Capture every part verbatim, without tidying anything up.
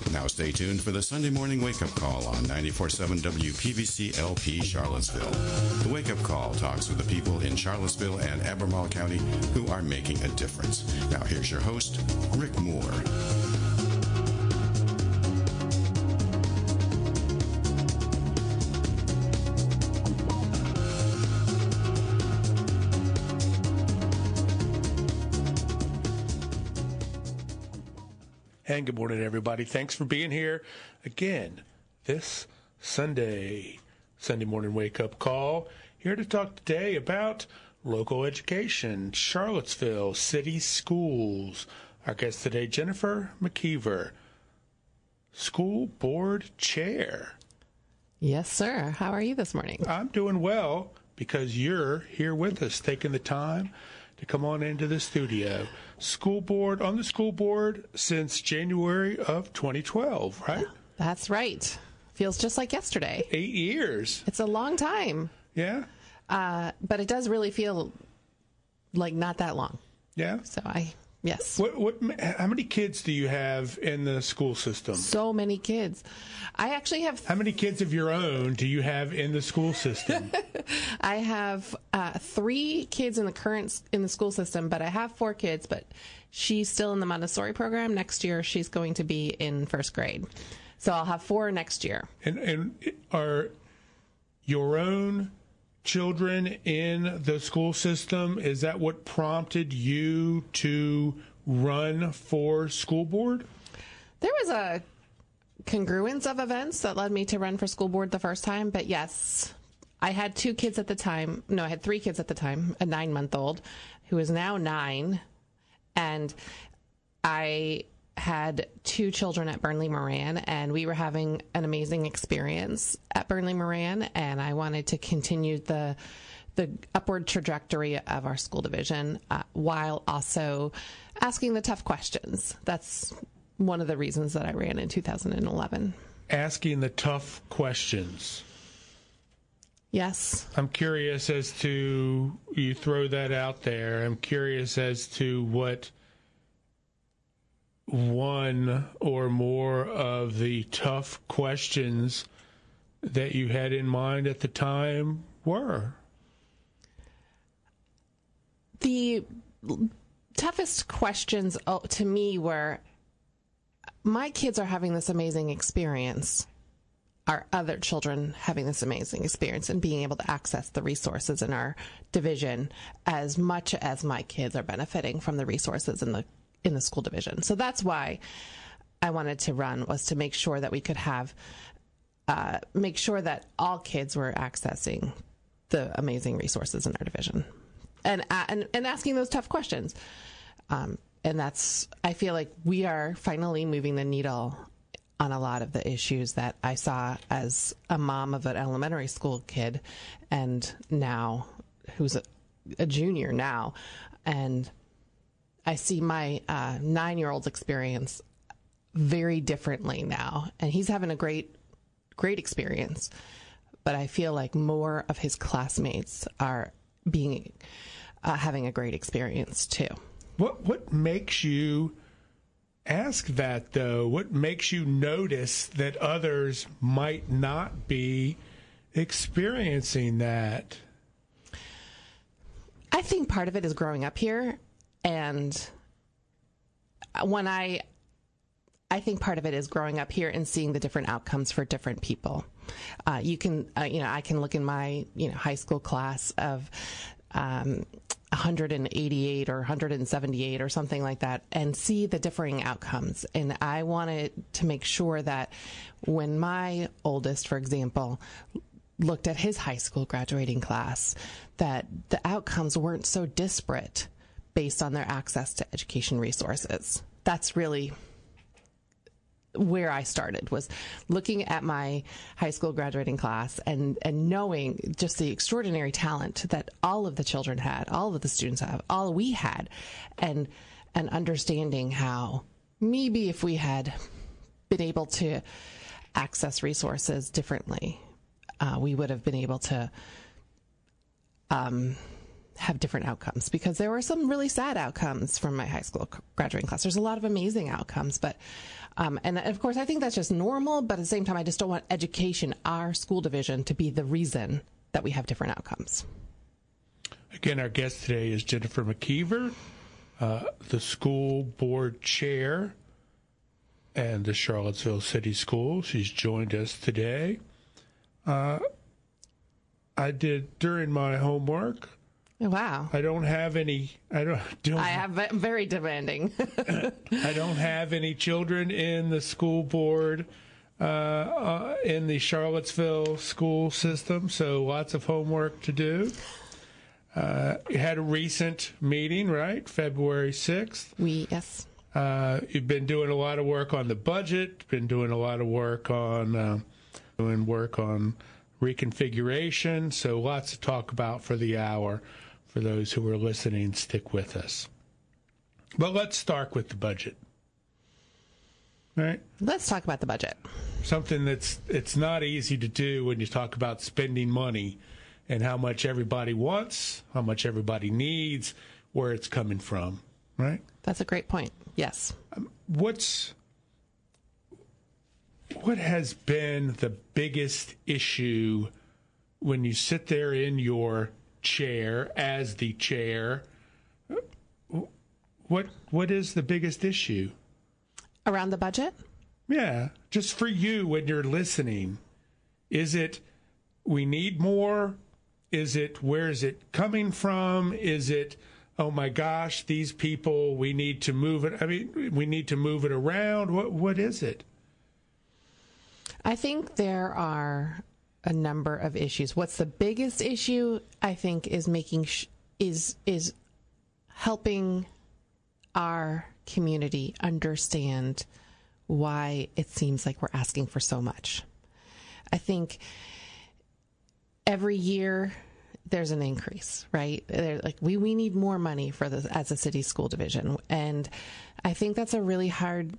Now stay tuned for the Sunday morning wake-up call on ninety-four point seven W P V C L P Charlottesville. The wake-up call talks with the people in Charlottesville and Albemarle County who are making a difference. Now here's your host, Rick Moore. And good morning, everybody. Thanks for being here again this Sunday, Sunday morning wake-up call. Here to talk today about local education, Charlottesville City Schools. Our guest today, Jennifer McKeever, School Board Chair. Yes, sir. How are you this morning? I'm doing well because you're here with us, taking the time to come on into the studio. School board, on the school board since January of twenty twelve, right? That's right. Feels just like yesterday. Eight years. It's a long time. Yeah. Uh, but it does really feel like not that long. Yeah. So I, yes. What, what, how many kids do you have in the school system? So many kids. I actually have... How many kids of your own do you have in the school system? I have uh, three kids in the current in the school system, but I have four kids, but she's still in the Montessori program. Next year, she's going to be in first grade. So I'll have four next year. And, and are your own children in the school system, is that what prompted you to run for school board? There was a congruence of events that led me to run for school board the first time, but yes, I had two kids at the time. No, I had three kids at the time, a nine-month-old who is now nine, and I had two children at Burnley Moran, and we were having an amazing experience at Burnley Moran, and I wanted to continue the the upward trajectory of our school division uh, while also asking the tough questions. That's one of the reasons that I ran in two thousand eleven. Asking the tough questions. Yes. I'm curious as to, you throw that out there, I'm curious as to what one or more of the tough questions that you had in mind at the time were. The toughest questions to me were, my kids are having this amazing experience. Are other children having this amazing experience and being able to access the resources in our division as much as my kids are benefiting from the resources in the in the school division? So that's why I wanted to run, was to make sure that we could have, uh, make sure that all kids were accessing the amazing resources in our division, and uh, and, and asking those tough questions. Um, and that's, I feel like we are finally moving the needle on a lot of the issues that I saw as a mom of an elementary school kid, and now who's a, a junior now. And I see my uh, nine-year-old's experience very differently now, and he's having a great, great experience. But I feel like more of his classmates are being uh, having a great experience too. What what makes you ask that, though? What makes you notice that others might not be experiencing that? I think part of it is growing up here, and when I, I think part of it is growing up here and seeing the different outcomes for different people. Uh, you can, uh, you know, I can look in my, you know, high school class of um, one hundred eighty-eight or one hundred seventy-eight or something like that, and see the differing outcomes. And I wanted to make sure that when my oldest, for example, looked at his high school graduating class, that the outcomes weren't so disparate based on their access to education resources. That's really where I started, was looking at my high school graduating class and, and knowing just the extraordinary talent that all of the children had, all of the students have, all we had, and and understanding how maybe if we had been able to access resources differently, uh, we would have been able to um, have different outcomes, because there were some really sad outcomes from my high school graduating class. There's a lot of amazing outcomes, but Um, and of course, I think that's just normal, but at the same time, I just don't want education, our school division, to be the reason that we have different outcomes. Again, our guest today is Jennifer McKeever, uh, the school board chair and the Charlottesville City Schools. She's joined us today. Uh, I did during my homework. Wow. I don't have any. I don't. don't I have very demanding. I don't have any children in the school board uh, uh, in the Charlottesville school system, so lots of homework to do. Uh, you had a recent meeting, right? February sixth. We yes. Uh, you've been doing a lot of work on the budget. Been doing a lot of work on uh, doing work on reconfiguration. So lots to talk about for the hour. For those who are listening, stick with us. But let's start with the budget. Right? Let's talk about the budget. Something that's it's not easy to do when you talk about spending money and how much everybody wants, how much everybody needs, where it's coming from, right? That's a great point. Yes. Um, what's what has been the biggest issue when you sit there in your chair as the chair? What what is the biggest issue around the budget? Yeah, just for you when you're listening. Is it we need more? Is it where is it coming from? Is it, oh my gosh, these people, we need to move it. I mean, we need to move it around. What what is it? I think there are a number of issues. What's the biggest issue? I think is making sh- is is helping our community understand why it seems like we're asking for so much. I think every year there's an increase, right? They're like we we need more money for the as a city school division, and I think that's a really hard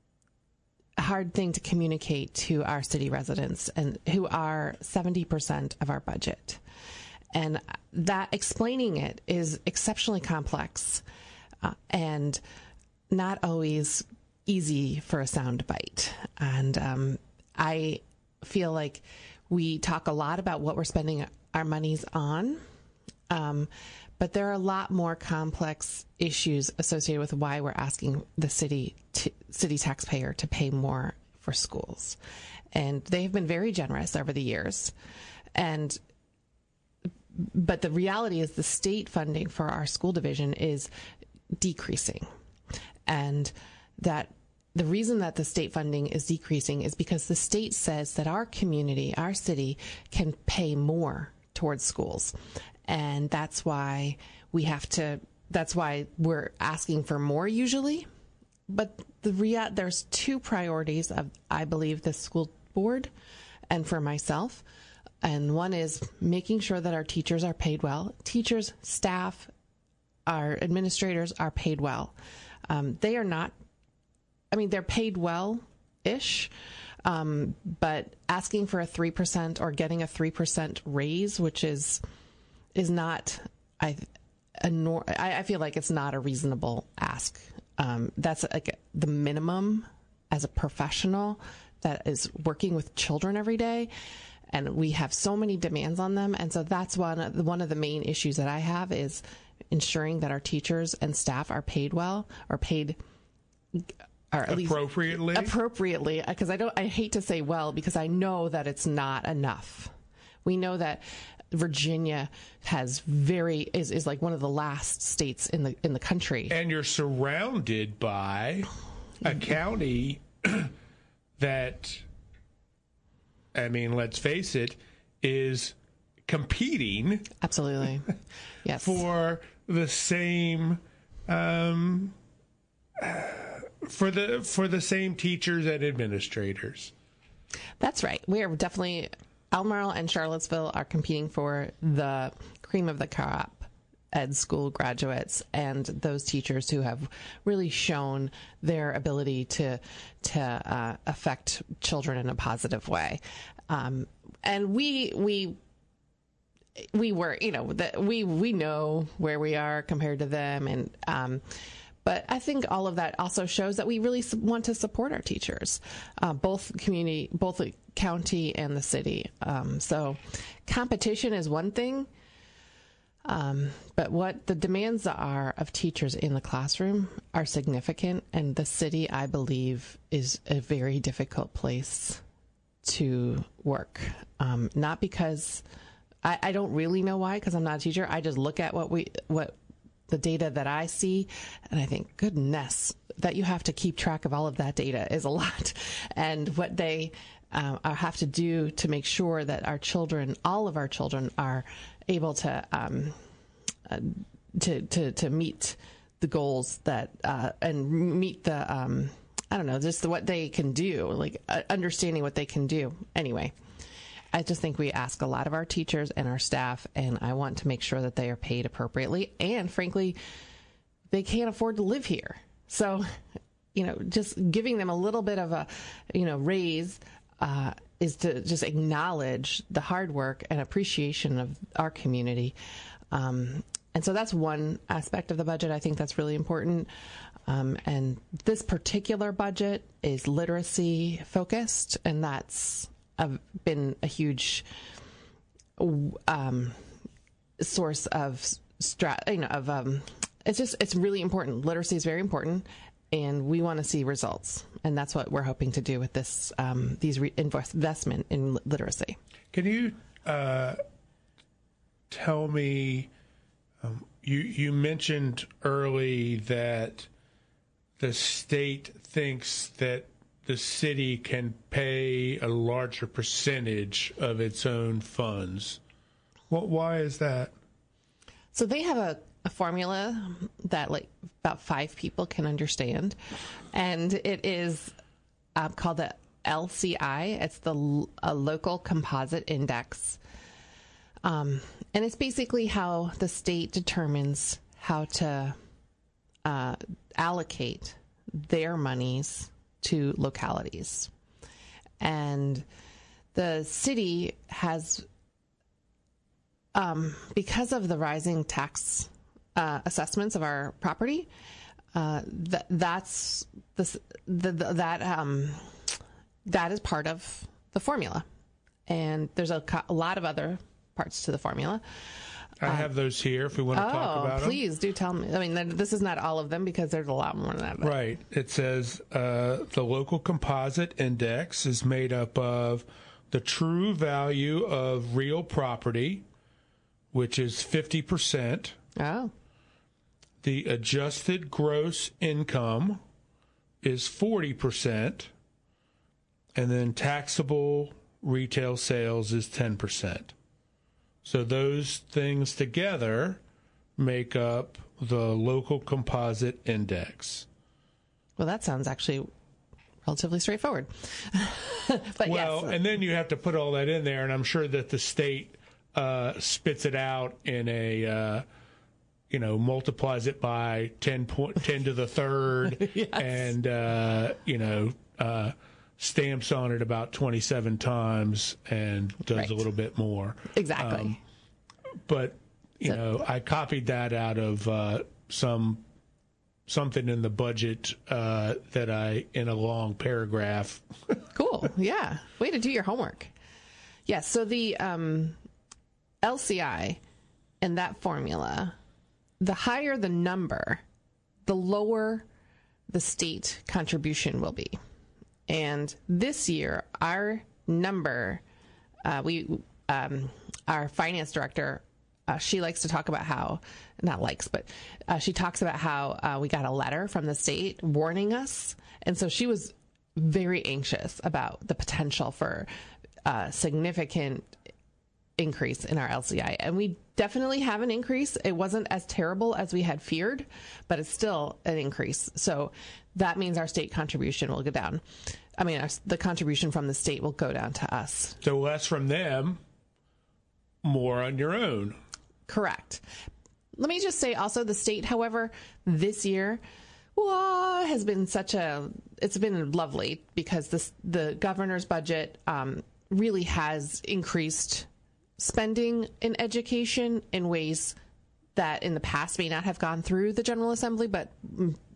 hard thing to communicate to our city residents, and who are seventy percent of our budget. And that explaining it is exceptionally complex uh, and not always easy for a sound bite. And um, I feel like we talk a lot about what we're spending our monies on, um, but there are a lot more complex issues associated with why we're asking the city to, city taxpayer to pay more for schools. And they have been very generous over the years. And but the reality is the state funding for our school division is decreasing. And that the reason that the state funding is decreasing is because the state says that our community, our city, can pay more towards schools. And that's why we have to, that's why we're asking for more usually. But the rea- there's two priorities of, I believe, the school board and for myself. And one is making sure that our teachers are paid well. Teachers, staff, our administrators are paid well. Um, they are not, I mean, they're paid well-ish, um, but asking for a three percent or getting a three percent raise, which is is not, I, a nor- I, I feel like it's not a reasonable ask. Um, that's like the minimum as a professional that is working with children every day. And we have so many demands on them. And so that's one of the, one of the main issues that I have is ensuring that our teachers and staff are paid well, or paid or at appropriately. Least appropriately, because I don't I hate to say well, because I know that it's not enough. We know that Virginia has very is, is like one of the last states in the in the country. And you're surrounded by a county that, I mean, let's face it, is competing absolutely yes for the same um, for the for the same teachers and administrators. That's right. We are definitely, Albemarle and Charlottesville are competing for the cream of the crop ed school graduates and those teachers who have really shown their ability to to uh, affect children in a positive way. Um, and we we we were, you know, the, we we know where we are compared to them, and um, but I think all of that also shows that we really want to support our teachers, uh, both community, both the county and the city. Um, so competition is one thing, um, but what the demands are of teachers in the classroom are significant, and the city, I believe, is a very difficult place to work. Um, not because I, I don't really know why, because I'm not a teacher. I just look at what we what. the data that I see, and I think, goodness, that you have to keep track of all of that data is a lot. And what they uh, have to do to make sure that our children, all of our children, are able to um, uh, to, to to meet the goals that uh, and meet the um, I don't know, just the, what they can do, like uh, understanding what they can do. Anyway. I just think we ask a lot of our teachers and our staff, and I want to make sure that they are paid appropriately. And frankly, they can't afford to live here. So, you know, just giving them a little bit of a, you know, raise uh, is to just acknowledge the hard work and appreciation of our community. Um, and so that's one aspect of the budget. I think that's really important. Um, and this particular budget is literacy focused, and that's have been a huge um, source of strat, you know, of um, it's just it's really important. Literacy is very important, and we want to see results, and that's what we're hoping to do with this um, these re- investment in literacy. Can you uh, tell me? Um, you you mentioned early that the state thinks that the city can pay a larger percentage of its own funds. What? Why is that? So they have a, a formula that like about five people can understand, and it is uh, called the L C I. It's the a local composite index, um, and it's basically how the state determines how to uh, allocate their monies to localities. And the city has, um, because of the rising tax uh, assessments of our property, uh, th- that's the, the, the, that um, that is part of the formula. And there's a, co- a lot of other parts to the formula. I have those here if we want to oh, talk about them. Please do tell me. I mean, this is not all of them because there's a lot more than that. But. Right. It says uh, the local composite index is made up of the true value of real property, which is fifty percent. Oh. The adjusted gross income is forty percent. And then taxable retail sales is ten percent. So those things together make up the local composite index. Well, that sounds actually relatively straightforward. But well, yes. And then you have to put all that in there, and I'm sure that the state uh, spits it out in a, uh, you know, multiplies it by ten, point, ten to the third, yes. and, uh, you know, uh, stamps on it about twenty-seven times and does right. a little bit more. Exactly. Um, but, you so, know, I copied that out of uh, some something in the budget uh, that I, in a long paragraph. Cool. Yeah. Way to do your homework. Yes. Yeah, so the um, L C I and that formula, the higher the number, the lower the state contribution will be. And this year, our number, uh, we, um, our finance director, uh, she likes to talk about how, not likes, but uh, she talks about how uh, we got a letter from the state warning us. And so she was very anxious about the potential for uh, significant increase in our L C I. And we definitely have an increase. It wasn't as terrible as we had feared, but it's still an increase. So that means our state contribution will go down. I mean, our, the contribution from the state will go down to us. So less from them, more on your own. Correct. Let me just say also the state, however, this year well, has been such a, it's been lovely because this, the governor's budget um, really has increased spending in education in ways that in the past may not have gone through the General Assembly, but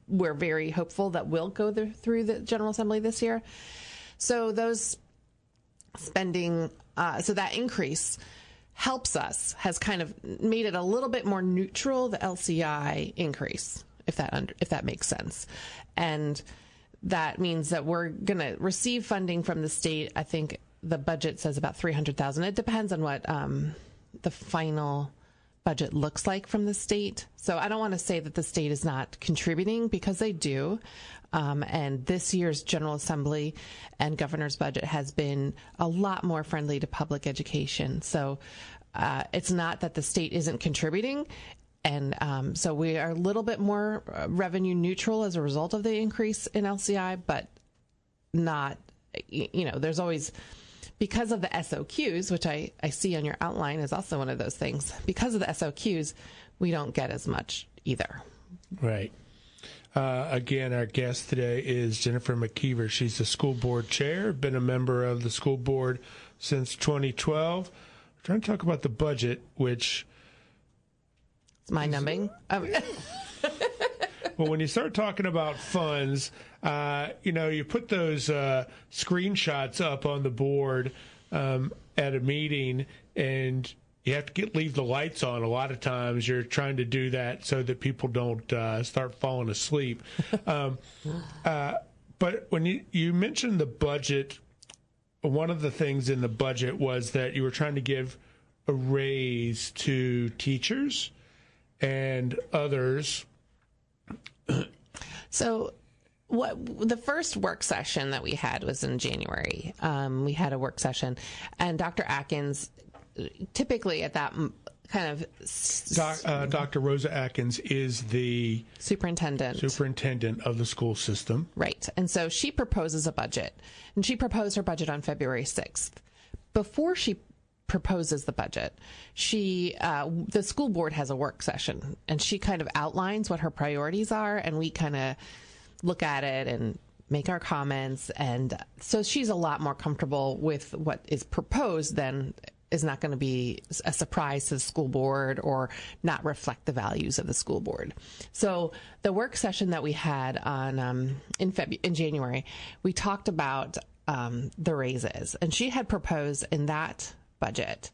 we're very hopeful that will go the, through the General Assembly this year. So those spending, uh, so that increase helps us, has kind of made it a little bit more neutral, the L C I increase, if that under, if that makes sense. And that means that we're going to receive funding from the state. I think the budget says about three hundred thousand dollars. It depends on what um, the final budget looks like from the state. So I don't want to say that the state is not contributing, because they do. Um, and this year's General Assembly and governor's budget has been a lot more friendly to public education. So uh, it's not that the state isn't contributing. And um, so we are a little bit more uh, revenue neutral as a result of the increase in L C I, but not, you know, there's always, because of the S O Qs, which I, I see on your outline is also one of those things, because of the S O Qs, we don't get as much either. Right. Uh, again, our guest today is Jennifer McKeever. She's the school board chair, been a member of the school board since twenty twelve. We're trying to talk about the budget, which... It's mind-numbing. Um, well, when you start talking about funds, uh, you know, you put those uh, screenshots up on the board um, at a meeting, and you have to get leave the lights on. A lot of times you're trying to do that so that people don't uh, start falling asleep. um, uh, but when you, you mentioned the budget, one of the things in the budget was that you were trying to give a raise to teachers and others. So what the first work session that we had was in January. Um, we had a work session, and Doctor Atkins, typically at that kind of... Doc, uh, Doctor Rosa Atkins is the... Superintendent. Superintendent of the school system. Right. And so she proposes a budget, and she proposed her budget on February sixth. Before she proposes the budget, she uh, the school board has a work session, and she kind of outlines what her priorities are, and we kind of look at it and make our comments. And so she's a lot more comfortable with what is proposed than is not going to be a surprise to the school board or not reflect the values of the school board. So the work session that we had on um, in February, in January, we talked about um, the raises, and she had proposed in that budget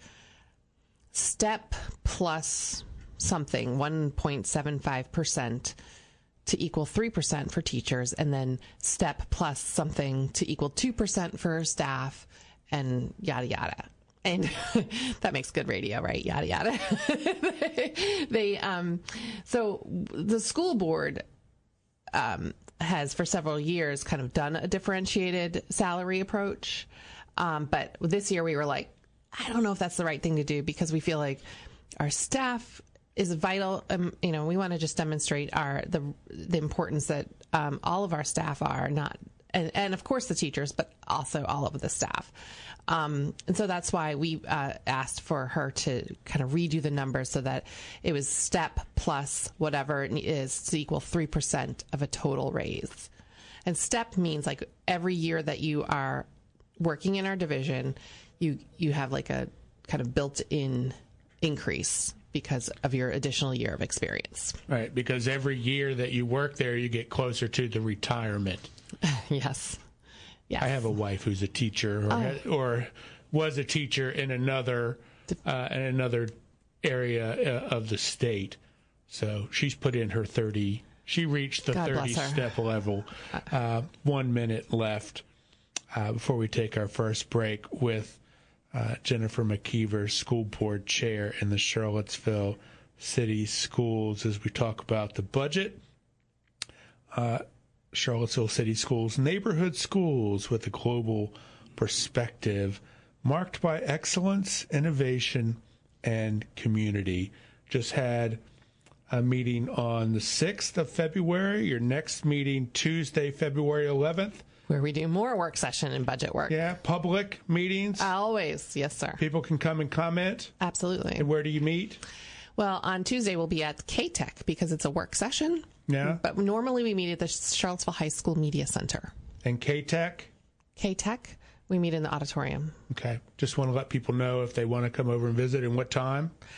step plus something one point seven five percent to equal three percent for teachers, and then step plus something to equal two percent for staff, and yada yada. And that makes good radio, right? Yada yada. they, they um so the school board um has for several years kind of done a differentiated salary approach, um but this year we were like, I don't know if that's the right thing to do, because we feel like our staff is vital. Um, you know, we want to just demonstrate our the the importance that um, all of our staff are, not and, and of course the teachers, but also all of the staff. Um, and so that's why we uh, asked for her to kind of redo the numbers so that it was step plus whatever it is to equal three percent of a total raise. And step means like every year that you are working in our division, you you have like a kind of built-in increase because of your additional year of experience. Right, because every year that you work there, you get closer to the retirement. Yes. Yes. I have a wife who's a teacher, or, oh. or was a teacher in another uh, in another area of the state. So she's put in her thirty. She reached the God thirty step level. Uh, one minute left uh, before we take our first break with uh, Jennifer McKeever, school board chair in the Charlottesville City Schools, as we talk about the budget. Uh, Charlottesville City Schools, neighborhood schools with a global perspective, marked by excellence, innovation, and community. Just had a meeting on the sixth of February. Your next meeting, Tuesday, February eleventh. Where we do more work session and budget work. Yeah, public meetings. Always, yes, sir. People can come and comment. Absolutely. And where do you meet? Well, on Tuesday we'll be at K-Tech because it's a work session. Yeah. But normally we meet at the Charlottesville High School Media Center. And K-Tech? K-Tech, we meet in the auditorium. Okay. Just want to let people know if they want to come over and visit and what time.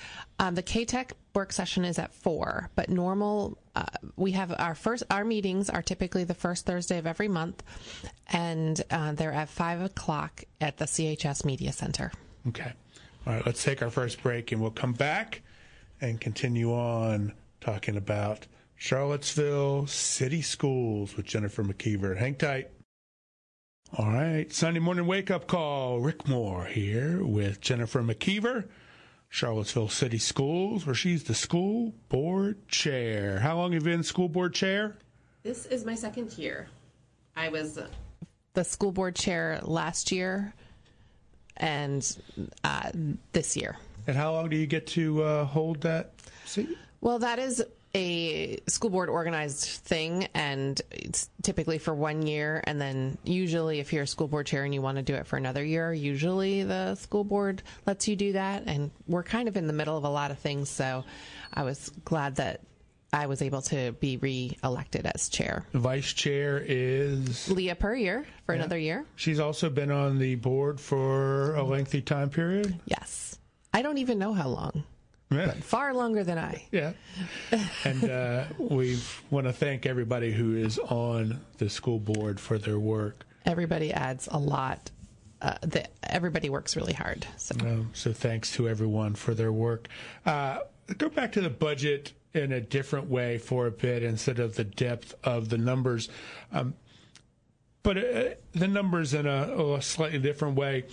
Um, the K-Tech work session is at four, but normal, uh, we have our first, our meetings are typically the first Thursday of every month, and uh, they're at five o'clock at the C H S Media Center. Okay. All right, let's take our first break, and we'll come back and continue on talking about Charlottesville City Schools with Jennifer McKeever. Hang tight. All right, Sunday morning wake-up call. Rick Moore here with Jennifer McKeever, Charlottesville City Schools, where she's the school board chair. How long have you been school board chair? This is my second year. I was the school board chair last year and uh, this year. And how long do you get to uh, hold that seat? Well, that is a school board organized thing, and it's typically for one year. And then usually if you're a school board chair and you want to do it for another year, usually the school board lets you do that. And we're kind of in the middle of a lot of things, so I was glad that I was able to be re-elected as chair. The vice chair is Leah Puryear for yeah. another year. She's also been on the board for a lengthy time period. Yes. I don't even know how long. Yeah. But far longer than I. Yeah. And uh, we want to thank everybody who is on the school board for their work. Everybody adds a lot. Uh, the, everybody works really hard. So. Um, so thanks to everyone for their work. Uh, go back to the budget in a different way for a bit instead of the depth of the numbers. Um, but uh, the numbers in a, a slightly different way.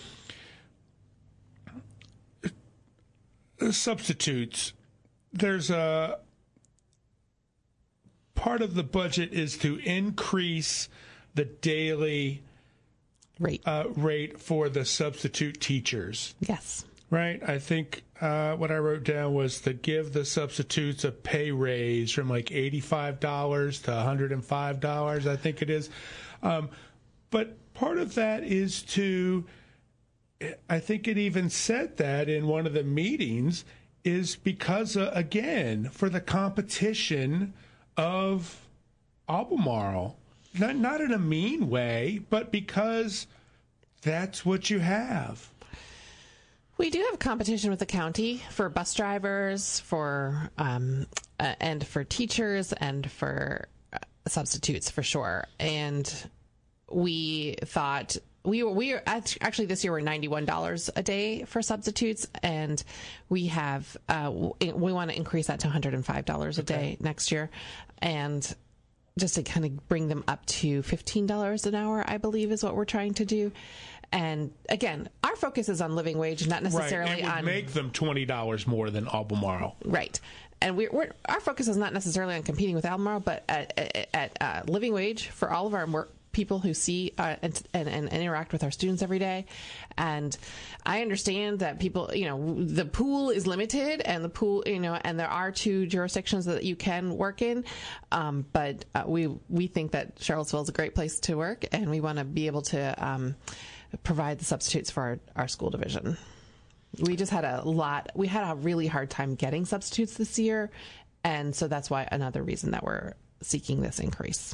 Substitutes. There's a part of the budget is to increase the daily rate uh, rate for the substitute teachers. Yes. Right. I think uh, what I wrote down was to give the substitutes a pay raise from like eighty-five dollars to one hundred five dollars. I think it is. Um, but part of that is to. I think it even said that in one of the meetings is because, uh, again, for the competition of Albemarle. Not, not in a mean way, but because that's what you have. We do have competition with the county for bus drivers, for um, uh, and for teachers and for uh, substitutes for sure. And we thought... We were, we are actually this year we're ninety-one dollars a day for substitutes, and we have uh, we want to increase that to one hundred five dollars a day next year, and just to kind of bring them up to fifteen dollars an hour, I believe is what we're trying to do. And again, our focus is on living wage, not necessarily right. It would on make them twenty dollars more than Albemarle. Right. And we're, we're, our focus is not necessarily on competing with Albemarle, but at, at, at uh, living wage for all of our work. People who see uh, and, and, and interact with our students every day. And I understand that people, you know, the pool is limited and the pool, you know, and there are two jurisdictions that you can work in. Um, but uh, we, we think that Charlottesville is a great place to work, and we want to be able to um, provide the substitutes for our, our school division. We just had a lot, we had a really hard time getting substitutes this year. And so that's why another reason that we're seeking this increase.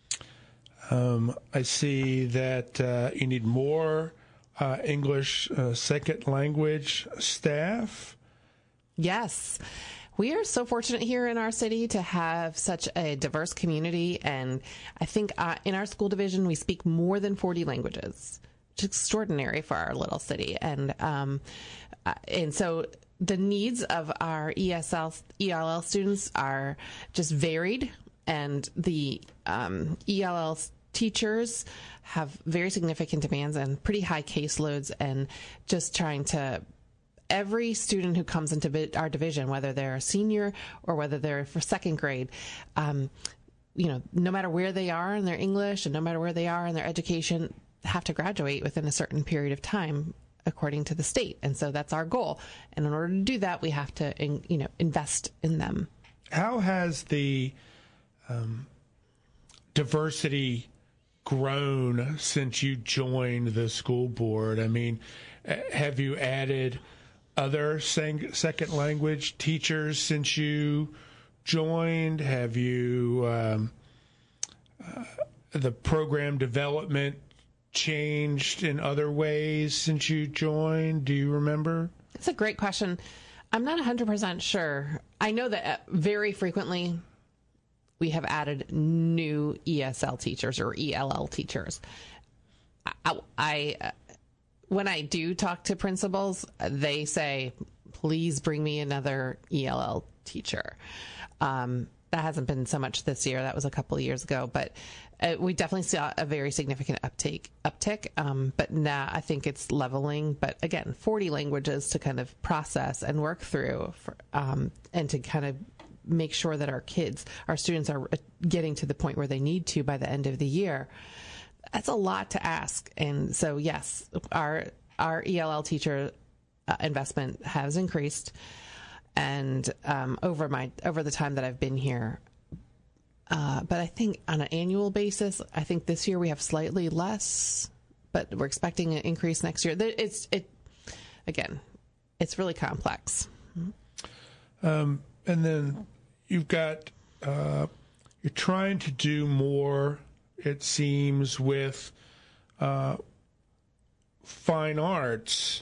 Um, I see that uh, you need more uh, English uh, second language staff. Yes. We are so fortunate here in our city to have such a diverse community. And I think uh, in our school division, we speak more than forty languages, which is extraordinary for our little city. And, um, uh, and so the needs of our E S L, E L L students are just varied. And the um, E L L teachers have very significant demands and pretty high caseloads, and just trying to, every student who comes into our division, whether they're a senior or whether they're for second grade, um, you know, no matter where they are in their English and no matter where they are in their education, have to graduate within a certain period of time according to the state. And so that's our goal. And in order to do that, we have to, you know, invest in them. How has the um, diversity grown since you joined the school board? I mean, have you added other sang- second language teachers since you joined? Have you um, uh, the program development changed in other ways since you joined? Do you remember? It's a great question. I'm not one hundred percent sure. I know that uh, very frequently we have added new E S L teachers or E L L teachers. I, I uh, when I do talk to principals, they say, please bring me another E L L teacher. Um, that hasn't been so much this year. That was a couple of years ago, but uh, we definitely saw a very significant uptake, uptick. Um, but now I think it's leveling. But again, forty languages to kind of process and work through for, um, and to kind of make sure that our kids, our students are getting to the point where they need to by the end of the year. That's a lot to ask. And so, yes, our, our E L L teacher uh, investment has increased. And um, over my over the time that I've been here, uh, but I think on an annual basis, I think this year we have slightly less, but we're expecting an increase next year. It's it again, it's really complex. Um, and then you've got uh, you're trying to do more, it seems, with uh, fine arts.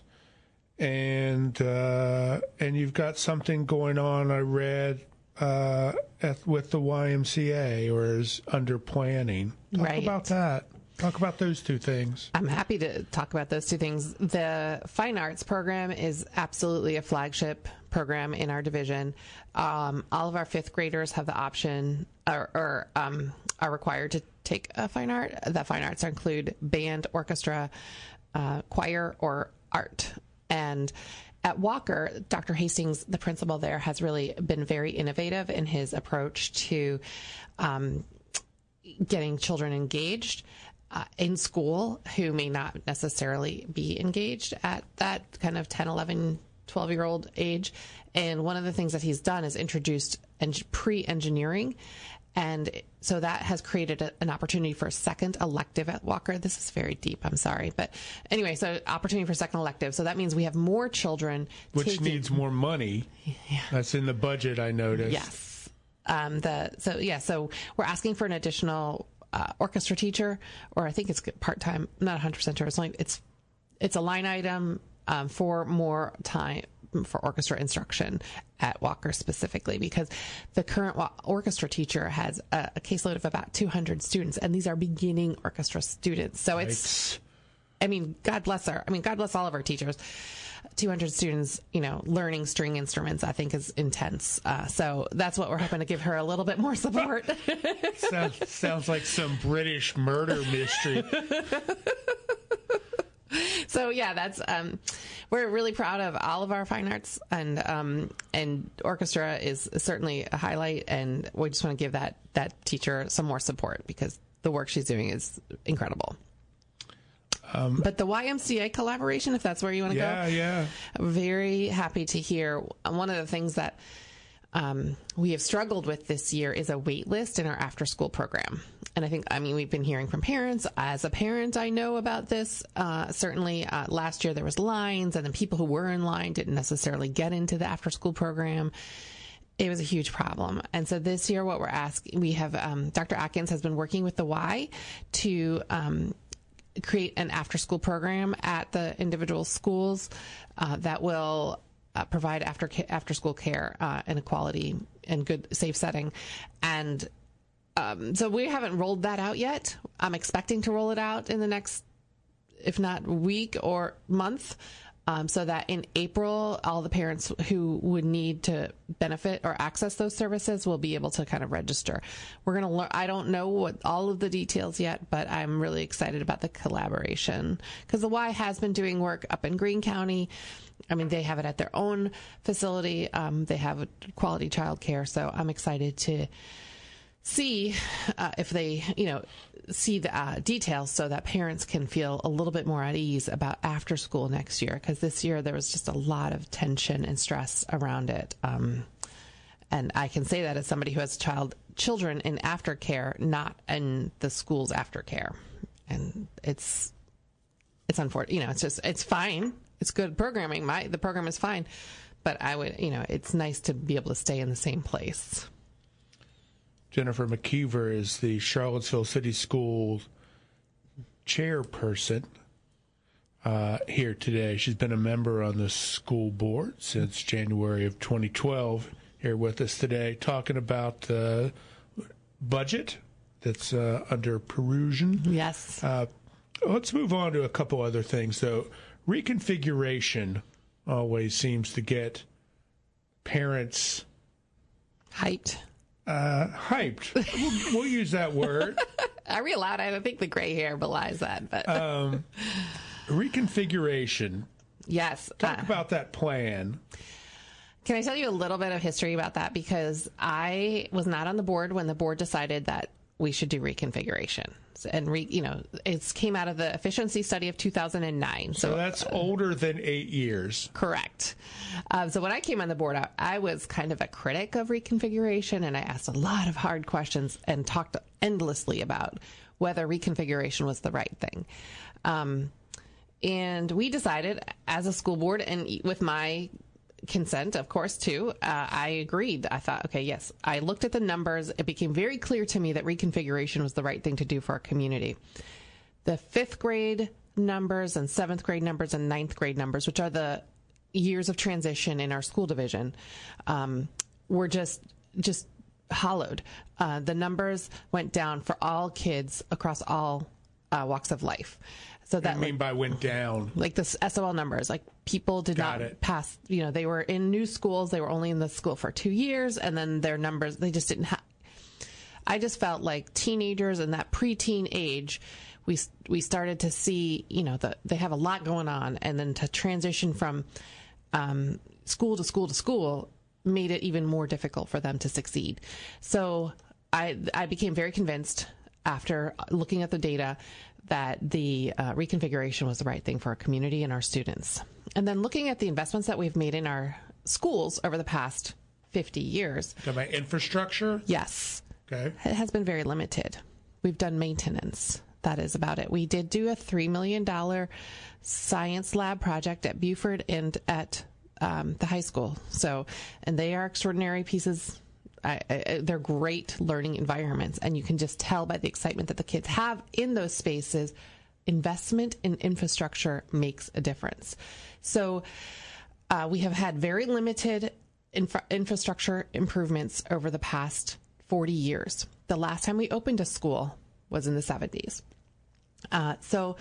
And uh, and you've got something going on, I read, uh, at, with the Y M C A, or is under planning. Talk right. about that. Talk about those two things. I'm happy to talk about those two things. The Fine Arts program is absolutely a flagship program in our division. Um, all of our fifth graders have the option or, or um, are required to take a fine art. The fine arts include band, orchestra, uh, choir, or art. And at Walker, Doctor Hastings, the principal there, has really been very innovative in his approach to um, getting children engaged uh, in school who may not necessarily be engaged at that kind of ten, eleven, twelve-year-old age. And one of the things that he's done is introduced pre-engineering. And so that has created a, an opportunity for a second elective at Walker. This is very deep, I'm sorry. But anyway, so opportunity for second elective. So that means we have more children. Which taking, needs more money. Yeah. That's in the budget, I noticed. Yes. Um, the So, yeah, so we're asking for an additional uh, orchestra teacher, or I think it's part-time. I'm not one hundred percent sure. It's, like, it's, it's a line item um, for more time for orchestra instruction at Walker specifically, because the current orchestra teacher has a, a caseload of about two hundred students, and these are beginning orchestra students. So right. it's, I mean, God bless our, I mean, God bless all of our teachers. two hundred students, you know, learning string instruments, I think is intense. Uh, so that's what we're hoping to give her a little bit more support. sounds, sounds like some British murder mystery. So yeah, that's um, we're really proud of all of our fine arts, and um, and orchestra is certainly a highlight, and we just want to give that that teacher some more support because the work she's doing is incredible. Um, but the Y M C A collaboration, if that's where you want to yeah, go, yeah, yeah, very happy to hear. One of the things that um, we have struggled with this year is a wait list in our after school program. And I think, I mean, we've been hearing from parents. As a parent, I know about this. Uh, certainly, uh, last year there was lines, and the people who were in line didn't necessarily get into the after-school program. It was a huge problem. And so this year, what we're asking, we have um, Doctor Atkins has been working with the Y to um, create an after-school program at the individual schools uh, that will uh, provide after after-school care uh, in a quality and good, safe setting. And Um, so we haven't rolled that out yet. I'm expecting to roll it out in the next, if not week or month, um, so that in April, all the parents who would need to benefit or access those services will be able to kind of register. We're going to learn. I don't know what all of the details yet, but I'm really excited about the collaboration because the Y has been doing work up in Greene County. I mean, they have it at their own facility. Um, they have quality childcare, so I'm excited to see uh, if they, you know, see the uh, details so that parents can feel a little bit more at ease about after school next year. Because this year there was just a lot of tension and stress around it. Um, and I can say that as somebody who has child children in aftercare, not in the school's aftercare. And it's it's unfortunate. You know, it's just it's fine. It's good programming. My the program is fine, but I would, you know, it's nice to be able to stay in the same place. Jennifer McKeever is the Charlottesville City School chairperson. uh, here today. She's been a member on the school board since January of twenty twelve. Here with us today, talking about the budget that's uh, under perusing. Yes. Uh, let's move on to a couple other things, though. Reconfiguration always seems to get parents Hyped. Uh, hyped. We'll, we'll use that word. Are we allowed? I think the gray hair belies that. But um, reconfiguration. Yes. Talk uh, about that plan. Can I tell you a little bit of history about that? Because I was not on the board when the board decided that we should do reconfiguration. And, re, you know, it came out of the efficiency study of two thousand nine. So, so that's uh, older than eight years. Correct. Uh, so when I came on the board, I, I was kind of a critic of reconfiguration, and I asked a lot of hard questions and talked endlessly about whether reconfiguration was the right thing. Um, and we decided as a school board, and with my consent, of course, too, uh, I agreed. I thought, okay, yes. I looked at the numbers. It became very clear to me that reconfiguration was the right thing to do for our community. The fifth grade numbers and seventh grade numbers and ninth grade numbers, which are the years of transition in our school division, um, were just just hollowed. Uh, the numbers went down for all kids across all uh, walks of life. So that, I mean, by went down, like the S O L numbers, like people did Got not it. pass. You know, they were in new schools. They were only in the school for two years, and then their numbers, they just didn't have. I just felt like teenagers in that preteen age, we we started to see, you know, the, they have a lot going on, and then to transition from um, school to school to school made it even more difficult for them to succeed. So I I became very convinced after looking at the data that the uh, reconfiguration was the right thing for our community and our students. And then looking at the investments that we've made in our schools over the past fifty years. About infrastructure? Yes. Okay. It has been very limited. We've done maintenance. That is about it. We did do a three million dollars science lab project at Buford and at um, the high school. So, and they are extraordinary pieces. I, I, they're great learning environments, and you can just tell by the excitement that the kids have in those spaces. Investment in infrastructure makes a difference. So uh, we have had very limited infra- infrastructure improvements over the past forty years. The last time we opened a school was in the seventies. Uh, so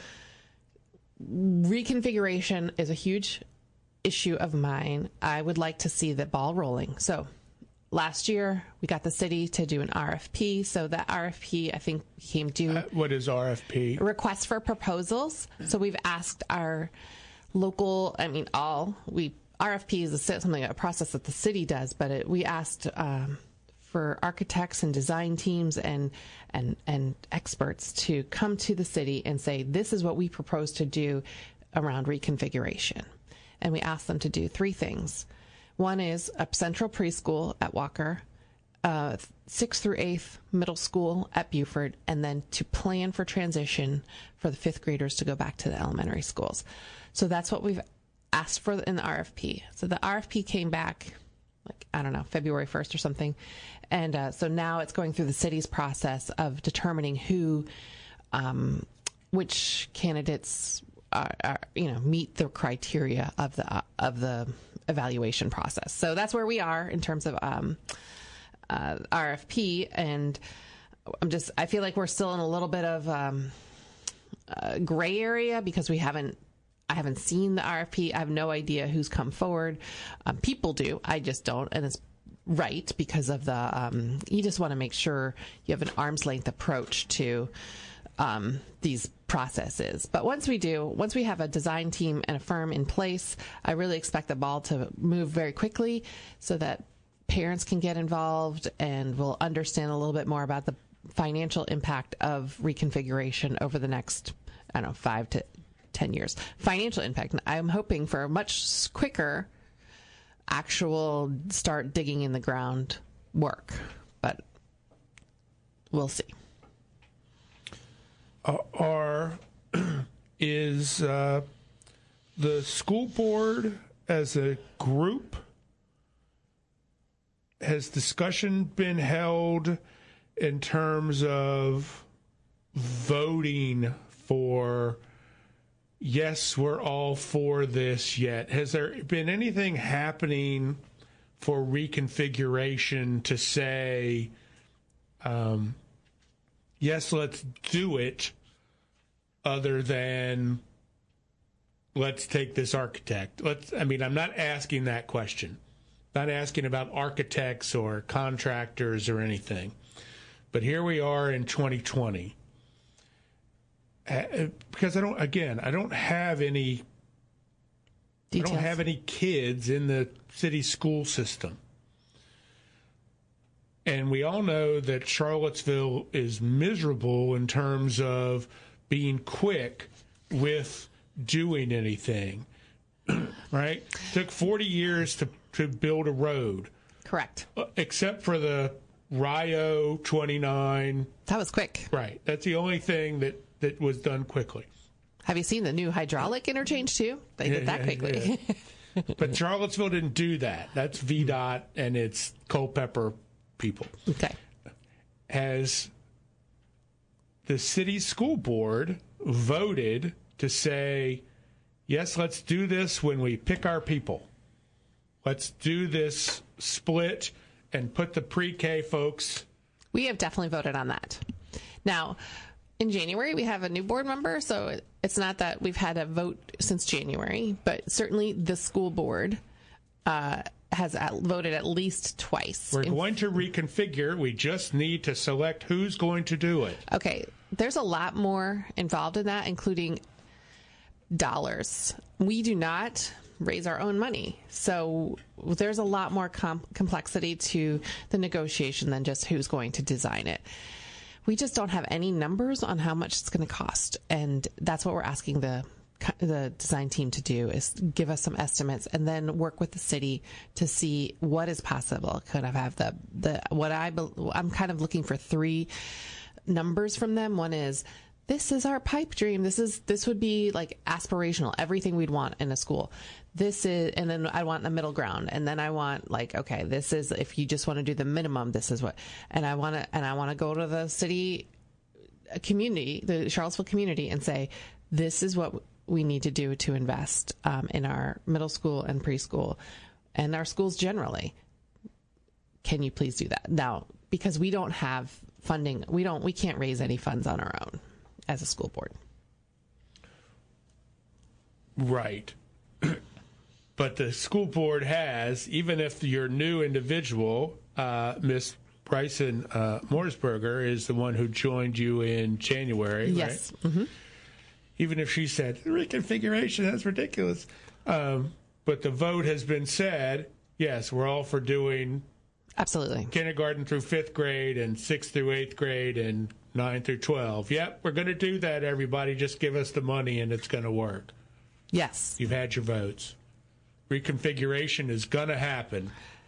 reconfiguration is a huge issue of mine. I would like to see the ball rolling. So last year, we got the city to do an R F P. So that R F P, I think, came due. Uh, what is R F P? Request for proposals. So we've asked our local, I mean, all, we R F P is a, something, a process that the city does, but it, we asked um, for architects and design teams and, and, and experts to come to the city and say, this is what we propose to do around reconfiguration. And we asked them to do three things. One is a central preschool at Walker, uh, sixth through eighth middle school at Buford, and then to plan for transition for the fifth graders to go back to the elementary schools. So that's what we've asked for in the R F P. So the R F P came back, like, I don't know, February first or something. And uh, so now it's going through the city's process of determining who, um, which candidates are, are, you know, meet the criteria of the, uh, of the, evaluation process. So that's where we are in terms of um, uh, R F P, and I'm just I feel like we're still in a little bit of um, uh, gray area because we haven't I haven't seen the R F P. I have no idea who's come forward. Um, people do, I just don't, and it's right because of the um, you just want to make sure you have an arm's length approach to um, these processes. But once we do, once we have a design team and a firm in place, I really expect the ball to move very quickly so that parents can get involved and will understand a little bit more about the financial impact of reconfiguration over the next, I don't know, five to ten years. Financial impact. I'm hoping for a much quicker actual start digging in the ground work, but we'll see. Uh, are is uh, the school board as a group, has discussion been held in terms of voting for, yes, we're all for this yet. Has there been anything happening for reconfiguration to say, um, yes, let's do it, other than let's take this architect? Let's. I mean, I'm not asking that question. Not asking about architects or contractors or anything. But here we are in twenty twenty. Uh, because I don't, again, I don't have any, Details. I don't have any kids in the city school system. And we all know that Charlottesville is miserable in terms of being quick with doing anything. Right? Took forty years to, to build a road. Correct. Uh, except for the Rio twenty-nine. That was quick. Right. That's the only thing that, that was done quickly. Have you seen the new hydraulic interchange, too? They did that quickly. Yeah. But Charlottesville didn't do that. That's V DOT and it's Culpeper people. Okay. Has the city school board voted to say, yes, let's do this when we pick our people. Let's do this split and put the pre-K folks. We have definitely voted on that. Now, in January, we have a new board member, so it's not that we've had a vote since January, but certainly the school board uh, has at, voted at least twice. We're going to reconfigure. We just need to select who's going to do it. Okay. There's a lot more involved in that, including dollars. We do not raise our own money. So there's a lot more com- complexity to the negotiation than just who's going to design it. We just don't have any numbers on how much it's going to cost. And that's what we're asking the the design team to do, is give us some estimates and then work with the city to see what is possible. Could I have the, the what I, I'm kind of looking for three numbers from them. One is, this is our pipe dream. This is, this would be like aspirational, everything we'd want in a school. This is, and then I want a middle ground. And then I want like, okay, this is, if you just want to do the minimum, this is what, and I want to, and I want to go to the city community, the Charlottesville community, and say, this is what we need to do to invest um, in our middle school and preschool and our schools generally. Can you please do that? Now, because we don't have funding, we don't, we can't raise any funds on our own as a school board. Right. But the school board has, even if you're new individual, uh, Miss Bryson uh, Morsberger is the one who joined you in January, yes. right? Mm-hmm. Even if she said, reconfiguration, that's ridiculous. Um, but the vote has been said, yes, we're all for doing absolutely kindergarten through fifth grade and sixth through eighth grade and nine through twelve. Yep, we're going to do that, everybody. Just give us the money and it's going to work. Yes. You've had your votes. Reconfiguration is going to happen.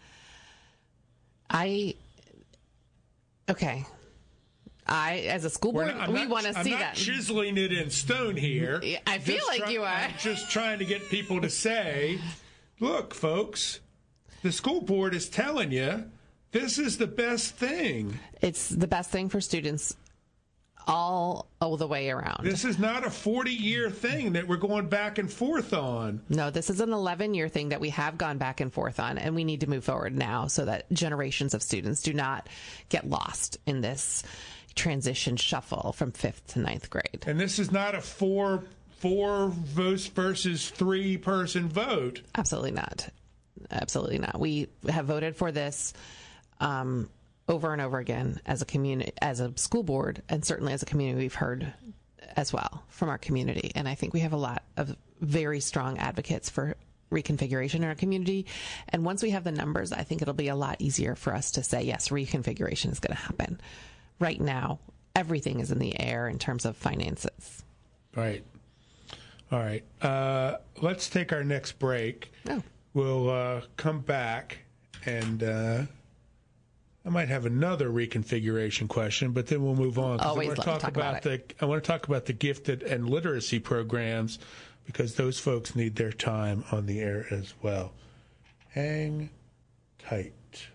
I, okay. I, as a school board, not, we want to see I'm not that. chiseling it in stone here. I feel just like try, you are. I'm just trying to get people to say, look, folks, the school board is telling you this is the best thing. It's the best thing for students all, all the way around. This is not a forty-year thing that we're going back and forth on. No, this is an eleven-year thing that we have gone back and forth on, and we need to move forward now so that generations of students do not get lost in this transition shuffle from fifth to ninth grade. And this is not a four four votes versus three person vote. Absolutely not. Absolutely not. We have voted for this um, over and over again as a community, as a school board, and certainly as a community. We've heard as well from our community, and I think we have a lot of very strong advocates for reconfiguration in our community. And once we have the numbers, I think it'll be a lot easier for us to say, yes, reconfiguration is going to happen. Right now, everything is in the air in terms of finances. Right. All right. Uh, let's take our next break. Oh. We'll uh, come back, and uh, I might have another reconfiguration question, but then we'll move on. Always I want to talk, talk about, about the. I want to talk about the gifted and literacy programs, because those folks need their time on the air as well. Hang tight.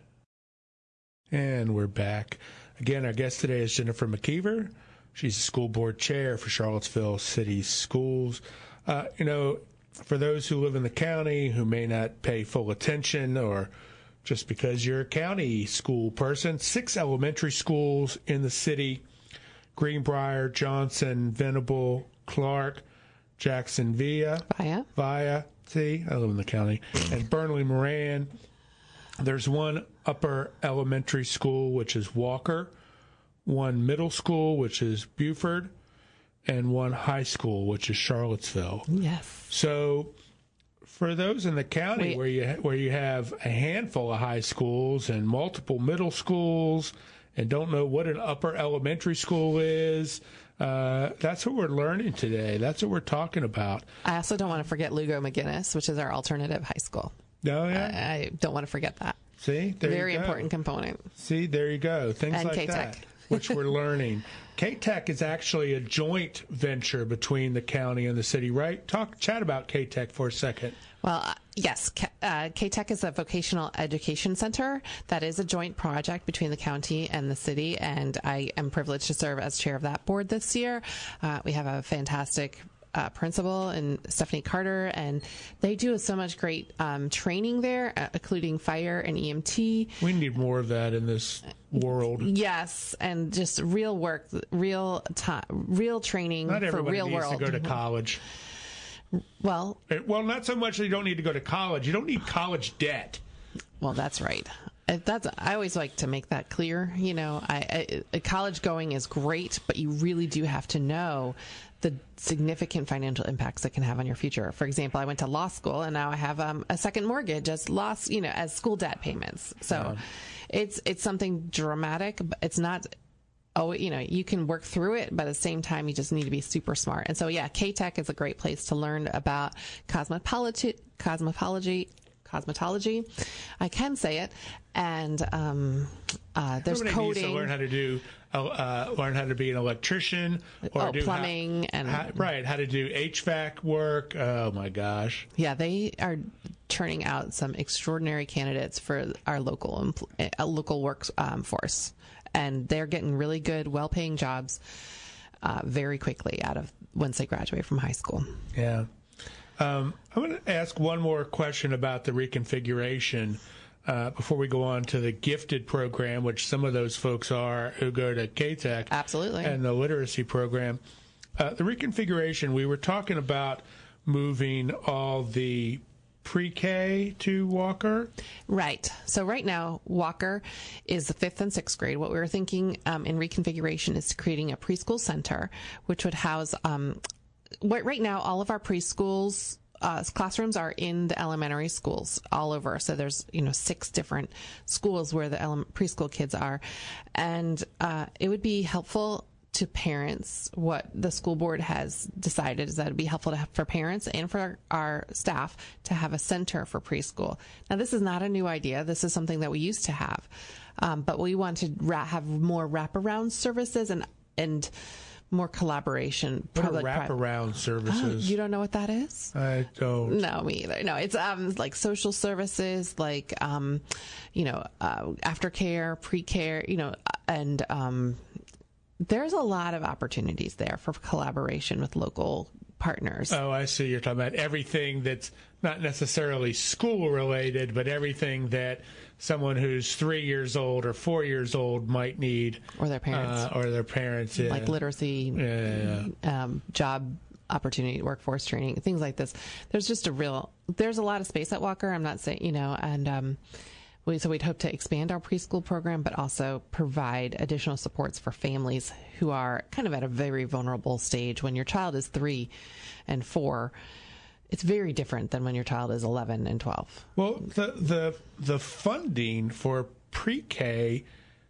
And we're back. Again, our guest today is Jennifer McKeever. She's the school board chair for Charlottesville City Schools. Uh, you know, for those who live in the county who may not pay full attention, or just because you're a county school person, six elementary schools in the city: Greenbrier, Johnson, Venable, Clark, Jackson Villa, Via. Via, see, I live in the county, and Burnley Moran. There's one upper elementary school, which is Walker, one middle school, which is Buford, and one high school, which is Charlottesville. Yes. So for those in the county Wait. where you where you have a handful of high schools and multiple middle schools and don't know what an upper elementary school is, uh, that's what we're learning today. That's what we're talking about. I also don't want to forget Lugo McGinnis, which is our alternative high school. Oh, yeah? I, I don't want to forget that. See? There Very you go. important component. See, there you go. Things And like K-Tech. that, which we're learning. K-Tech is actually a joint venture between the county and the city, right? Talk, chat about K-Tech for a second. Well, uh, yes, K- uh, K-Tech is a vocational education center that is a joint project between the county and the city, and I am privileged to serve as chair of that board this year. Uh, we have a fantastic Uh, principal and Stephanie Carter, and they do so much great um, training there, uh, including fire and E M T. We need more of that in this world. Yes, and just real work, real time, real training Not for everybody real needs world. to go to college. Well, Well, not so much that you don't need to go to college. You don't need college debt. well, that's right. Uh, That's I always like to make that clear. You know, I, I college going is great, but you really do have to know the significant financial impacts it can have on your future. For example, I went to law school, and now I have um, a second mortgage as law, you know, as school debt payments. So, yeah. it's it's something dramatic, but it's not. Oh, you know, you can work through it, but at the same time, you just need to be super smart. And so, yeah, K-Tech is a great place to learn about cosmetology, cosmetology, cosmetology. I can say it. And um, uh, there's Everybody coding. needs to learn how to do, uh, learn how to be an electrician, or oh, do plumbing, how, and how, right, how to do H V A C work. Oh my gosh! Yeah, they are turning out some extraordinary candidates for our local uh, local workforce, um, force. And they're getting really good, well-paying jobs uh, very quickly out of once they graduate from high school. Yeah. Um, I'm going to ask one more question about the reconfiguration uh, before we go on to the gifted program, which some of those folks are who go to K-Tech. Absolutely. And the literacy program. Uh, the reconfiguration, we were talking about moving all the pre-K to Walker? Right. So right now, Walker is the fifth and sixth grade. What we were thinking um, in reconfiguration is creating a preschool center, which would house, um, what, right now, all of our preschools, uh, classrooms are in the elementary schools all over. So there's, you know, six different schools where the ele- preschool kids are. And uh, it would be helpful to parents. What the school board has decided is that it'd be helpful to have, for parents and for our, our staff to have a center for preschool. Now, this is not a new idea. This is something that we used to have, um, but we want to ra- have more wraparound services and and more collaboration. What public, are wraparound pri- services? Oh, you don't know what that is? I don't. No, me either. No, it's um like social services, like um, you know, uh, aftercare, pre-care, you know, and um. There's a lot of opportunities there for collaboration with local partners. Oh, I see. You're talking about everything that's not necessarily school related, but everything that someone who's three years old or four years old might need. Or their parents. Uh, or their parents. Yeah. Like literacy, yeah, yeah, yeah. Um, job opportunity, workforce training, things like this. There's just a real, there's a lot of space at Walker. I'm not saying, you know, and um, we, so we'd hope to expand our preschool program, but also provide additional supports for families who are kind of at a very vulnerable stage. When your child is three and four, it's very different than when your child is eleven and twelve. Well, the the the funding for pre-K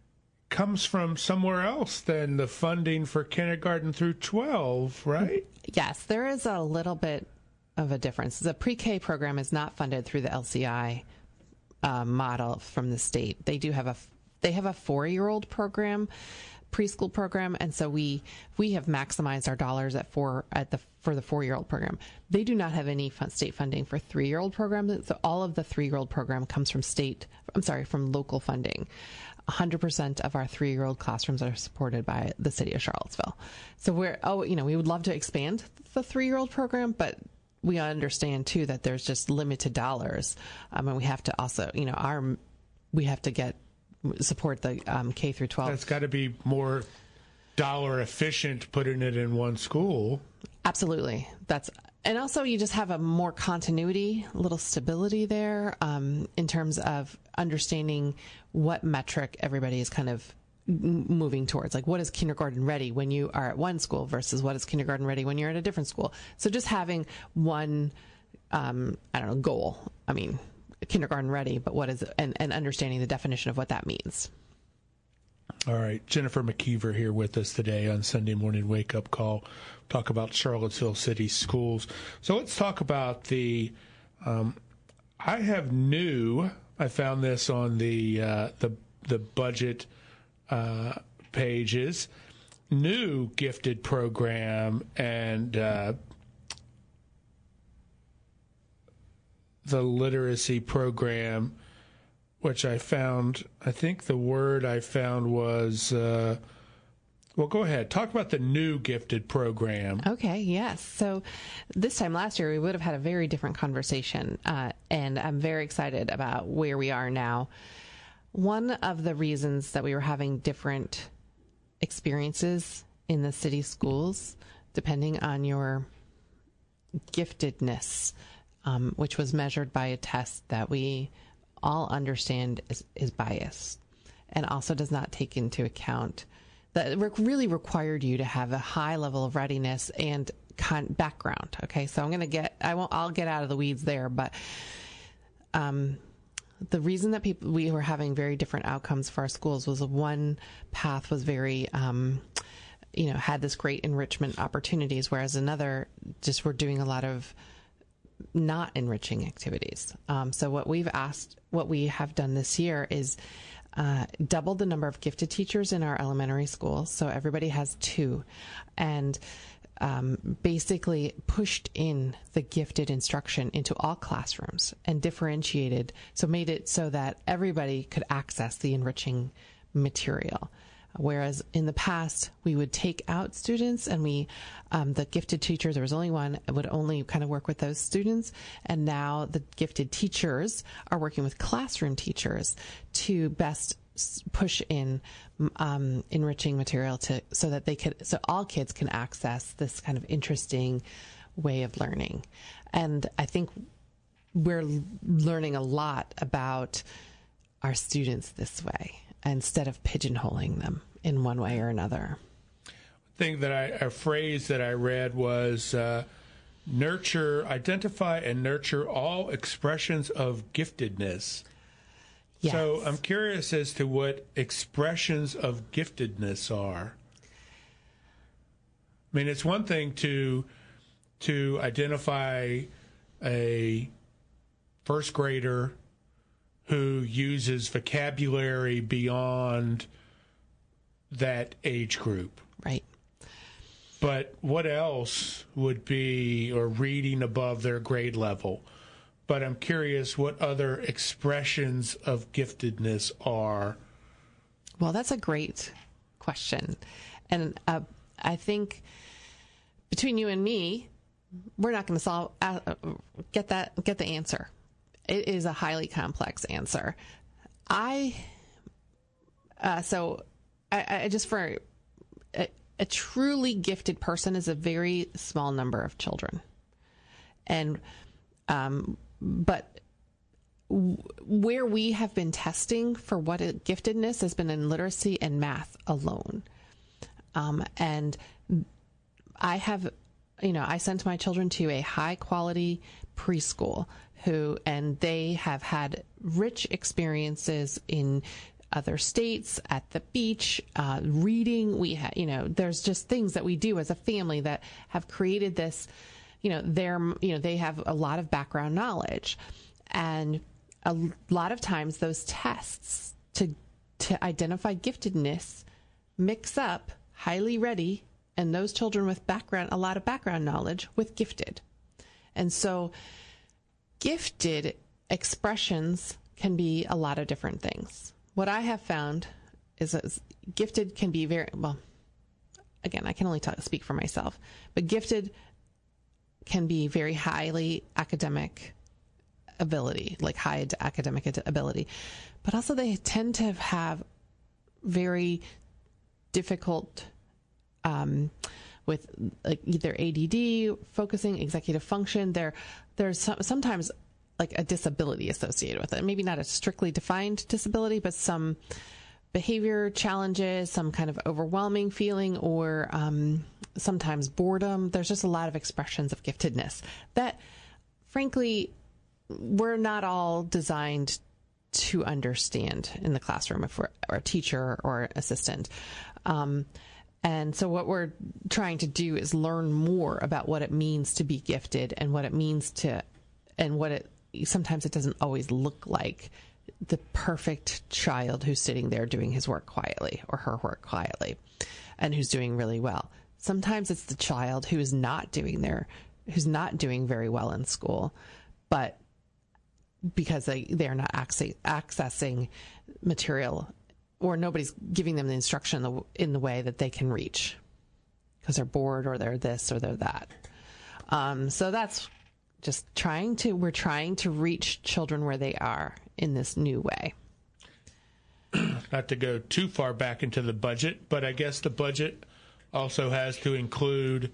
comes from somewhere else than the funding for kindergarten through twelve, right? Yes, there is a little bit of a difference. The pre-K program is not funded through the L C I uh, model from the state. They do have a they have a four-year-old program, preschool program, and so we we have maximized our dollars at four at the for the four-year-old program. They do not have any fun, state funding for three-year-old programs. So all of the three-year-old program comes from state. I'm sorry, from local funding. one hundred percent of our three-year-old classrooms are supported by the city of Charlottesville. So we're, oh, you know, we would love to expand the three-year-old program, but we understand too that there's just limited dollars. Um, and we have to also, you know, our, we have to get, support the um, K through twelve. That's got to be more dollar efficient putting it in one school. Absolutely. That's, and also you just have a more continuity, a little stability there um, in terms of understanding what metric everybody is kind of moving towards. Like, what is kindergarten ready when you are at one school versus what is kindergarten ready when you're at a different school? So just having one, um, I don't know, goal. I mean, kindergarten ready, but what is it? And, and understanding the definition of what that means. All right. Jennifer McKeever here with us today on Sunday Morning Wake Up Call. Talk about Charlottesville City Schools. So let's talk about the, um, I have new, I found this on the, uh, the, the budget uh, pages, new gifted program and uh, the literacy program, which I found, I think the word I found was, uh, well, go ahead. Talk about the new gifted program. Okay, yes. So this time last year, we would have had a very different conversation, uh, and I'm very excited about where we are now. One of the reasons that we were having different experiences in the city schools, depending on your giftedness, um, which was measured by a test that we all understand is, is biased and also does not take into account that it really required you to have a high level of readiness and con- background. Okay, so I'm going to get, I won't, I'll get out of the weeds there, but um, the reason that people, we were having very different outcomes for our schools was one path was very, um, you know, had this great enrichment opportunities, whereas another just were doing a lot of not enriching activities. Um, so what we've asked, what we have done this year is uh, doubled the number of gifted teachers in our elementary schools. So everybody has two, and um, basically pushed in the gifted instruction into all classrooms and differentiated. So made it so that everybody could access the enriching material. Whereas in the past, we would take out students and we, um, the gifted teacher, there was only one, would only kind of work with those students. And now the gifted teachers are working with classroom teachers to best push in um, enriching material to so that they could, so all kids can access this kind of interesting way of learning. And I think we're learning a lot about our students this way, instead of pigeonholing them in one way or another. Thing that I, a phrase that I read was uh, nurture, identify and nurture all expressions of giftedness. Yes. So I'm curious as to what expressions of giftedness are. I mean, it's one thing to to identify a first grader who uses vocabulary beyond that age group. Right. But what else would be, or reading above their grade level? But I'm curious what other expressions of giftedness are. Well, that's a great question. And uh, I think between you and me, we're not going to solve, uh, get that, get the answer. It is a highly complex answer. I, uh, so I, I just for a, a truly gifted person is a very small number of children. And, um, but w- where we have been testing for what a giftedness has been in literacy and math alone. Um, and I have, you know, I sent my children to a high quality preschool who, and they have had rich experiences in other states, at the beach, uh, reading. We ha- you know, there's just things that we do as a family that have created this, you know, they're, you know, they have a lot of background knowledge, and a lot of times those tests to, to identify giftedness mix up highly ready and those children with background, a lot of background knowledge with gifted. And so gifted expressions can be a lot of different things. What I have found is that gifted can be very, well, again, I can only talk, speak for myself, but gifted can be very highly academic ability, like high academic ability, but also they tend to have very difficult um, with like either A D D, focusing, executive function. There, there's some, sometimes like a disability associated with it. Maybe not a strictly defined disability, but some behavior challenges, some kind of overwhelming feeling, or um, sometimes boredom. There's just a lot of expressions of giftedness that, frankly, we're not all designed to understand in the classroom if we're or a teacher or assistant. Um, and so what we're trying to do is learn more about what it means to be gifted and what it means to, and what it, sometimes it doesn't always look like the perfect child who's sitting there doing his work quietly or her work quietly and who's doing really well. Sometimes it's the child who is not doing their, who's not doing very well in school, but because they, they're not access, accessing material, or nobody's giving them the instruction in the, in the way that they can reach because they're bored or they're this or they're that. Um, so that's just trying to, we're trying to reach children where they are in this new way. Not to go too far back into the budget, but I guess the budget also has to include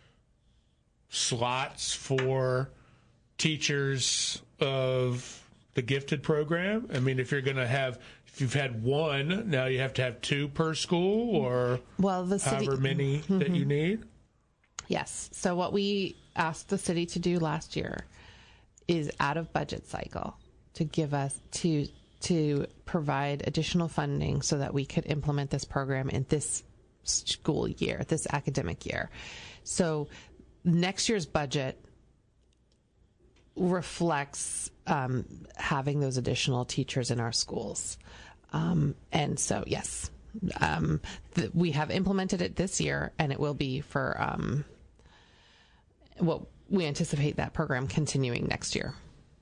slots for teachers of the gifted program. I mean, if you're going to have, if you've had one, now you have to have two per school, or well, the city, however many mm-hmm. that you need. Yes. So what we asked the city to do last year is out of budget cycle to give us to to provide additional funding so that we could implement this program in this school year, this academic year. So next year's budget reflects um, having those additional teachers in our schools. Um, and so, yes, um, th- we have implemented it this year, and it will be for um, what we anticipate that program continuing next year.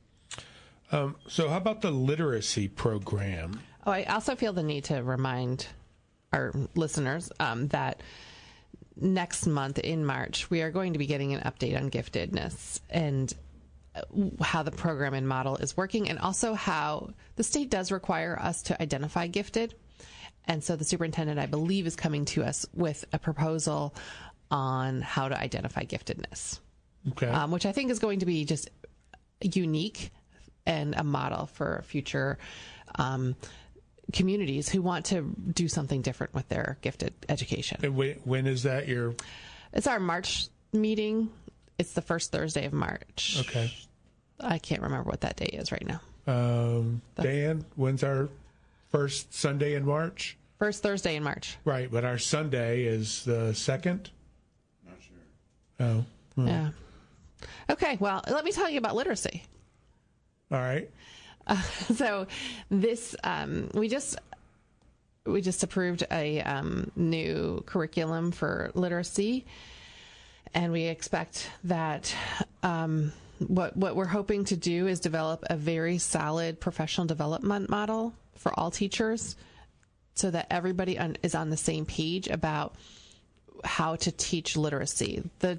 Um, so how about the literacy program? Oh, I also feel the need to remind our listeners um, that next month in March, we are going to be getting an update on giftedness and how the program and model is working, and also how the state does require us to identify gifted. And so the superintendent, I believe, is coming to us with a proposal on how to identify giftedness, okay. um, which I think is going to be just unique and a model for future um, communities who want to do something different with their gifted education. And when, when is that? Your? It's our March meeting. It's the first Thursday of March. Okay. I can't remember what that day is right now. Um, Dan, when's our first Sunday in March? First Thursday in March. Right, but our Sunday is the second? Not sure. Oh. Hmm. Yeah. Okay, well, let me tell you about literacy. All right. Uh, so this, um, we just... We just approved a um, new curriculum for literacy, and we expect that um, what what we're hoping to do is develop a very solid professional development model for all teachers, so that everybody on, is on the same page about how to teach literacy. The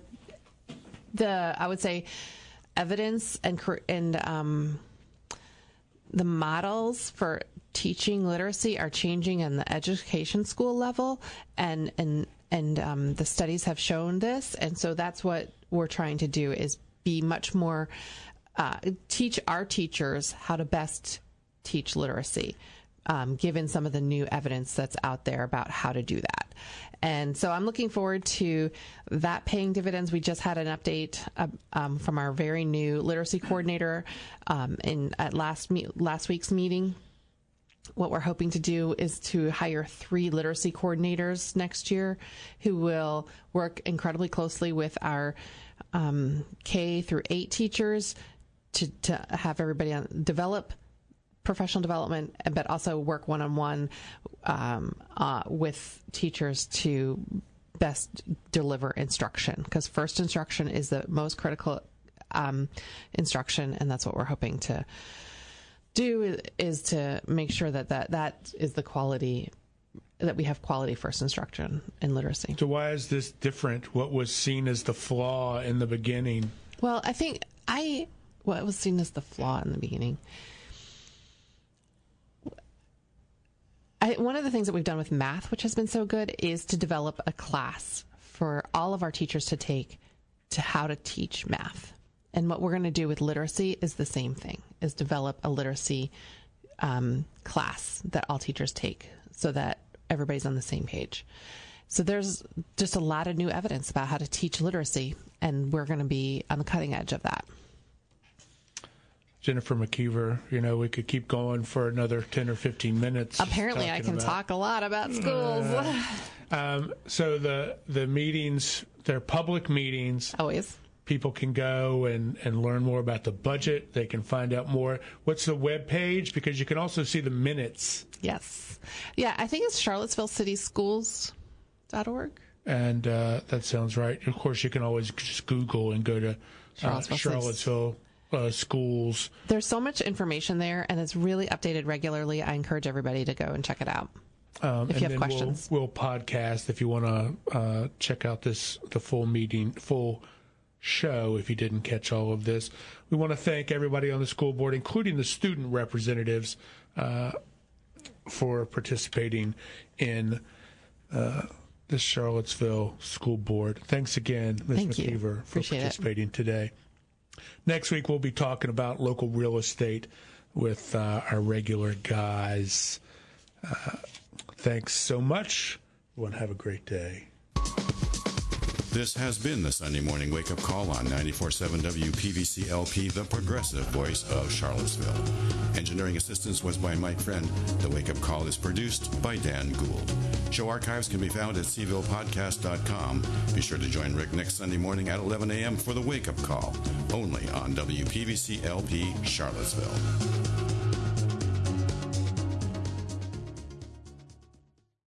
the I would say evidence and and um, the models for teaching literacy are changing in the education school level, and and and um, the studies have shown this, and so that's what we're trying to do, is be much more uh, teach our teachers how to best teach literacy, um, given some of the new evidence that's out there about how to do that. And so I'm looking forward to that paying dividends. We just had an update uh, um, from our very new literacy coordinator um, in at last me- last week's meeting. What we're hoping to do is to hire three literacy coordinators next year who will work incredibly closely with our um, K through eight teachers to, to have everybody on, develop professional development, but also work one-on-one um, uh, with teachers to best deliver instruction, because first instruction is the most critical um, instruction, and that's what we're hoping to do, is to make sure that that, that is the quality that we have quality first instruction in literacy. So why is this different? What was seen as the flaw in the beginning? Well, I think I what was seen as the flaw in the beginning. I, one of the things that we've done with math, which has been so good, is to develop a class for all of our teachers to take to how to teach math. And what we're going to do with literacy is the same thing, is develop a literacy um, class that all teachers take so that everybody's on the same page. So there's just a lot of new evidence about how to teach literacy, and we're going to be on the cutting edge of that. Jennifer McKeever, you know, we could keep going for another ten or fifteen minutes. Apparently I can about, talk a lot about schools. Uh, um, so the the meetings, they're public meetings. Always. People can go and, and learn more about the budget. They can find out more. What's the web page? Because you can also see the minutes. Yes. Yeah, I think it's charlottesville city schools dot org. And uh, that sounds right. Of course, you can always just Google and go to uh, Charlottesville, Charlottesville uh, schools. There's so much information there, and it's really updated regularly. I encourage everybody to go and check it out. Um, if you and have then questions. We'll, we'll podcast if you want to uh, check out this the full meeting, full show if you didn't catch all of this. We want to thank everybody on the school board, including the student representatives, uh, for participating in uh, the Charlottesville School Board. Thanks again, Miz Thank McKeever, you. for Appreciate participating it. today. Next week, we'll be talking about local real estate with uh, our regular guys. Uh, thanks so much. Everyone have a great day. This has been the Sunday Morning Wake-Up Call on ninety-four point seven W P V C L P, the progressive voice of Charlottesville. Engineering assistance was by Mike Friend. The Wake-Up Call is produced by Dan Gould. Show archives can be found at c ville podcast dot com. Be sure to join Rick next Sunday morning at eleven a.m. for the Wake-Up Call, only on W P V C L P Charlottesville.